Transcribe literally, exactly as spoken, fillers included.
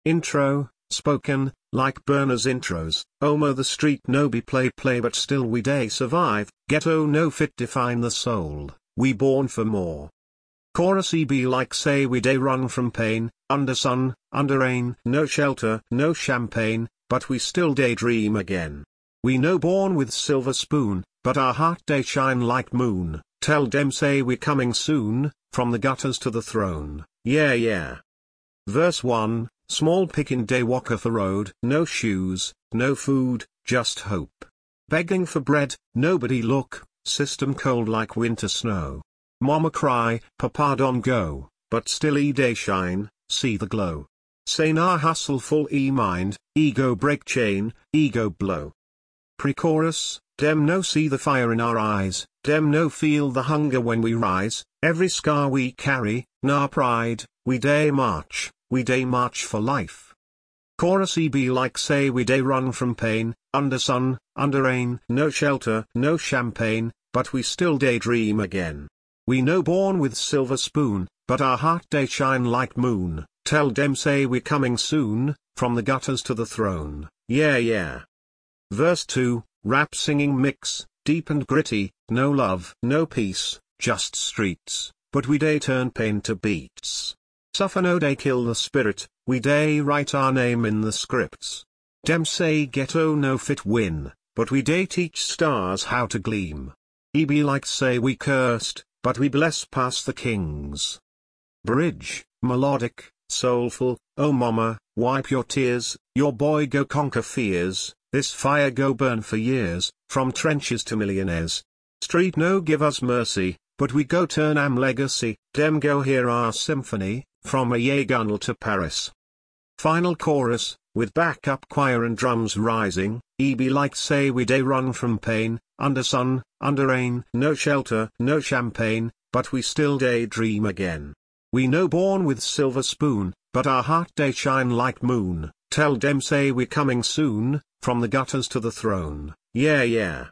Intro, spoken, like burners intros. Omo the street no be play play but still we day survive. Ghetto no fit define the soul, we born for more. Chorus e be like say we day run from pain, under sun, under rain. No shelter, no champagne, but we still daydream again. We no born with silver spoon, but our heart day shine like moon. Tell dem say we coming soon, from the gutters to the throne, yeah yeah. Verse one, small pickin' day walketh the road. No shoes, no food, just hope. Begging for bread, nobody look, system cold like winter snow. Mama cry, papa don't go, but still e day shine, see the glow. Say nah hustle full e mind, ego break chain, ego blow. Pre-chorus, dem no see the fire in our eyes, dem no feel the hunger when we rise. Every scar we carry, nah pride, we day march, we day march for life. Chorus e be like say we day run from pain, under sun, under rain. No shelter, no champagne, but we still daydream again. We no born with silver spoon, but our heart day shine like moon. Tell dem say we coming soon, from the gutters to the throne, yeah yeah. Verse two, rap singing mix, deep and gritty, no love, no peace, just streets, but we day turn pain to beats. Suffer no day kill the spirit, we day write our name in the scripts. Dem say ghetto no fit win, but we day teach stars how to gleam. E be like say we cursed, but we bless past the kings. Bridge, melodic, soulful, oh mama, wipe your tears, your boy go conquer fears, this fire go burn for years, from trenches to millionaires. Street no give us mercy, but we go turn am legacy. Dem go hear our symphony, from a Yegunnel to Paris. Final chorus, with backup choir and drums rising. E be like say we day run from pain, under sun, under rain. No shelter, no champagne, but we still daydream again. We no born with silver spoon, but our heart day shine like moon. Tell dem say we coming soon, from the gutters to the throne, yeah yeah.